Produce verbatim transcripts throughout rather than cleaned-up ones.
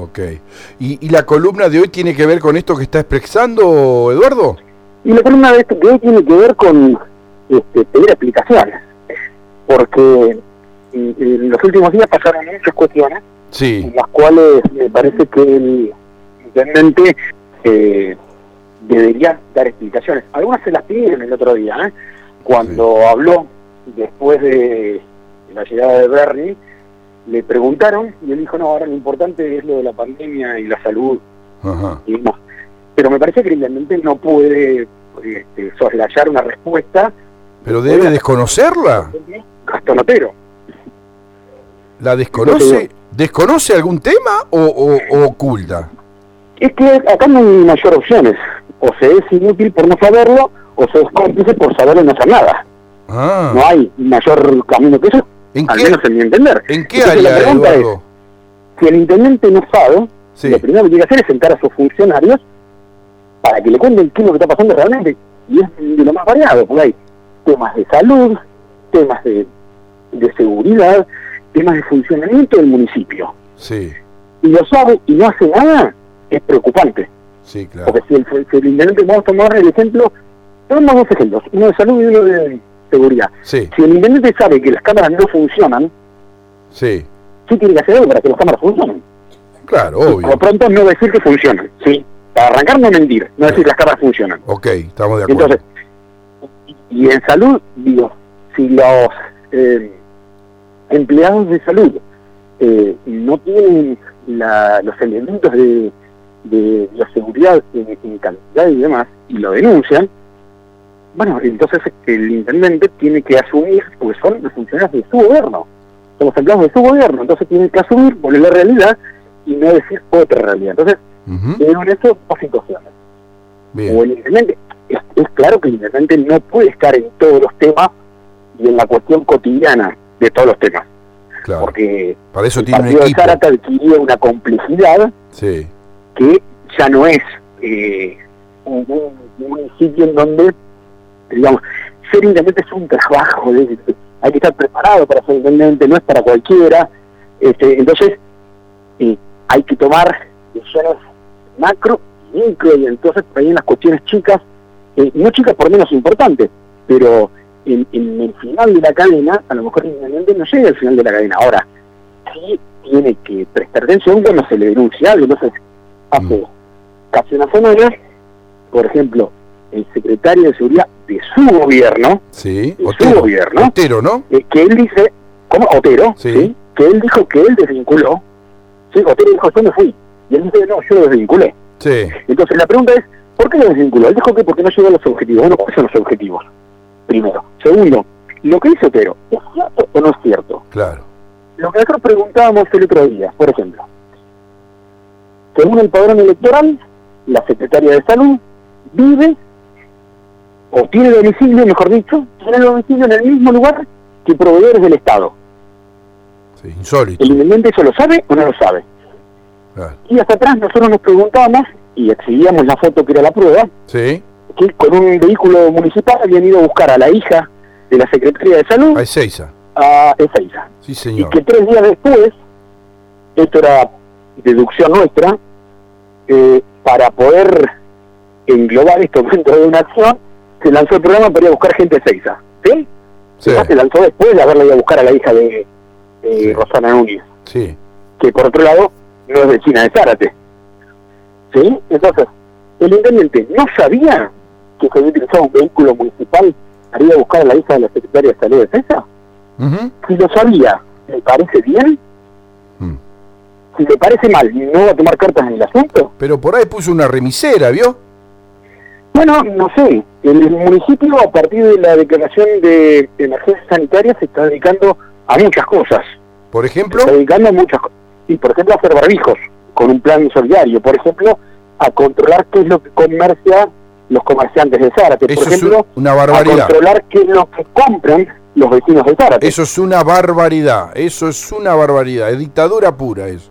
Ok. ¿Y, ¿Y la columna de hoy tiene que ver con esto que está expresando, Eduardo? Y la columna de este de hoy tiene que ver con este, pedir explicaciones, porque en, en los últimos días pasaron muchas cuestiones, sí, en las cuales me parece que el intendente eh, debería dar explicaciones. Algunas se las pidieron el otro día, ¿eh? Cuando sí. habló después de la llegada de Bernie, le preguntaron y él dijo, no, ahora lo importante es lo de la pandemia y la salud. Ajá. Y no. Pero me parece que el intendente no puede este, soslayar una respuesta. Pero debe desconocerla. Gastón Otero. ¿La desconoce? ¿Desconoce algún tema o, o, o oculta? Es que acá no hay mayor opciones. O se es inútil por no saberlo, o se es cómplice por saberlo y no hacer nada. Ah. No hay mayor camino que eso, ¿En al qué, menos en mi entender. ¿En qué Entonces, área, la pregunta Eduardo? es, si el intendente no sabe, sí. lo primero que tiene que hacer es sentar a sus funcionarios para que le cuenten qué es lo que está pasando realmente. Y es de lo más variado, porque hay temas de salud, temas de, de seguridad, temas de funcionamiento del municipio. Sí. Y lo sabe y no hace nada, es preocupante. Sí, claro. Porque si el, si el intendente, vamos a tomar el ejemplo, tomamos dos ejemplos, uno de salud y uno de seguridad. Sí. Si el intendente sabe que las cámaras no funcionan, sí, sí tiene que hacer algo para que las cámaras funcionen. Claro, Y obvio. por lo pronto no decir que funcionan, ¿sí? Para arrancar no mentir, no decir que las cámaras funcionan. Ok, estamos de acuerdo. Entonces, y en salud, digo, si los eh, empleados de salud eh, no tienen la, los elementos de, de la seguridad en, en cantidad y demás, y lo denuncian, bueno, entonces el intendente tiene que asumir, porque son los funcionarios de su gobierno, son los empleados de su gobierno, entonces tienen que asumir, poner la realidad y no decir otra realidad. Entonces, uh-huh. en eso, dos situaciones. Bien. O el intendente, es, es claro que el intendente no puede estar en todos los temas y en la cuestión cotidiana de todos los temas. Claro. Porque para eso el tiene un partido equipo. de Zárate adquirió una complejidad sí. que ya no es eh, un, un, un municipio en donde, digamos, ser intendente es un trabajo, de, hay que estar preparado para ser intendente, no es para cualquiera. Este, entonces, eh, hay que tomar decisiones macro y micro, y entonces por ahí en las cuestiones chicas, eh, no chicas por menos importantes, pero en, en el final de la cadena, a lo mejor el intendente no llega al final de la cadena. Ahora, sí tiene que prestar atención cuando se le denuncia algo. Entonces, hace mm. casi una semana, por ejemplo, el secretario de Seguridad de su gobierno, sí, de Otero, su gobierno, Otero, ¿no? Eh, que él dice, ¿cómo? Otero, sí. ¿sí? Que él dijo que él desvinculó, sí, Otero dijo, yo me fui, y él dice, no, yo lo desvinculé. Sí. Entonces la pregunta es, ¿por qué lo desvinculó? Él dijo que porque no llegó a los objetivos. Bueno, ¿cuáles son los objetivos? Primero. Segundo, ¿lo que dice Otero es cierto o no es cierto? Claro. Lo que nosotros preguntábamos el otro día, por ejemplo, según el padrón electoral, la secretaria de Salud vive, o tiene domicilio, mejor dicho, tiene domicilio en el mismo lugar que proveedores del Estado. Sí, insólito. ¿El intendente eso lo sabe o no lo sabe? Claro. Y hasta atrás nosotros nos preguntábamos, y exhibíamos la foto que era la prueba, sí. que con un vehículo municipal habían ido a buscar a la hija de la Secretaría de Salud A Ezeiza. a Ezeiza. Sí, señor. Y que tres días después, esto era deducción nuestra, eh, para poder englobar esto dentro de una acción, se lanzó el programa para ir a buscar gente a Ezeiza. ¿Sí? Sí. Además, se lanzó después de haberla ido a buscar a la hija de, de Sí. Rosana Núñez, Sí. que por otro lado no es vecina de Zárate. ¿Sí? Entonces, el intendente no sabía que se había utilizado un vehículo municipal para ir a buscar a la hija de la secretaria de Salud de Ezeiza. Uh-huh. Si lo sabía, ¿le parece bien? Mm. Si le parece mal, ¿no va a tomar cartas en el asunto? Pero por ahí puso una remisera, ¿vio? Bueno, no sé. El municipio, a partir de la declaración de emergencia sanitaria, se está dedicando a muchas cosas. Por Se ejemplo. está dedicando a muchas cosas. Sí, por ejemplo, a hacer barbijos, con un plan solidario. Por ejemplo, a controlar qué es lo que comercian los comerciantes de Zárate. Eso Por ejemplo, es una barbaridad. a controlar qué es lo que compran los vecinos de Zárate. Eso es una barbaridad. Eso es una barbaridad. Es dictadura pura eso.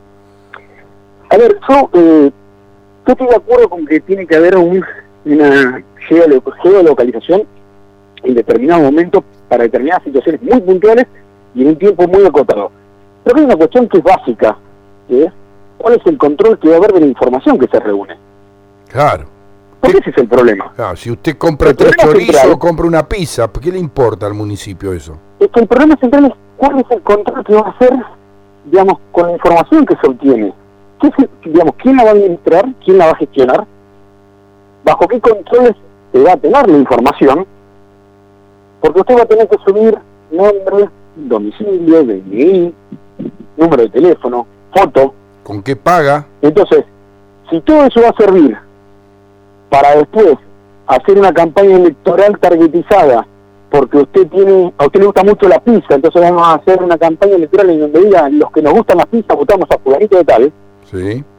A ver, yo, eh, yo estoy de acuerdo con que tiene que haber un, una geolo- geolocalización en determinados momentos para determinadas situaciones muy puntuales y en un tiempo muy acotado. Pero hay una cuestión que es básica, que es cuál es el control que va a haber de la información que se reúne. Claro. Porque ese es el problema. Claro, si usted compra El tres problema chorizos central- o compra una pizza, ¿qué le importa al municipio eso? Es que el problema central es cuál es el control que va a hacer, digamos, con la información que se obtiene. ¿Qué es el- digamos, ¿quién la va a administrar? ¿Quién la va a gestionar? ¿Bajo qué controles se va a tener la información? Porque usted va a tener que subir nombre, domicilio, D N I, número de teléfono, foto. ¿Con qué paga? Entonces, si todo eso va a servir para después hacer una campaña electoral targetizada, porque usted tiene, a usted le gusta mucho la pizza, entonces vamos a hacer una campaña electoral en donde diga, los que nos gustan las pizzas votamos a fulanito de tal, Sí.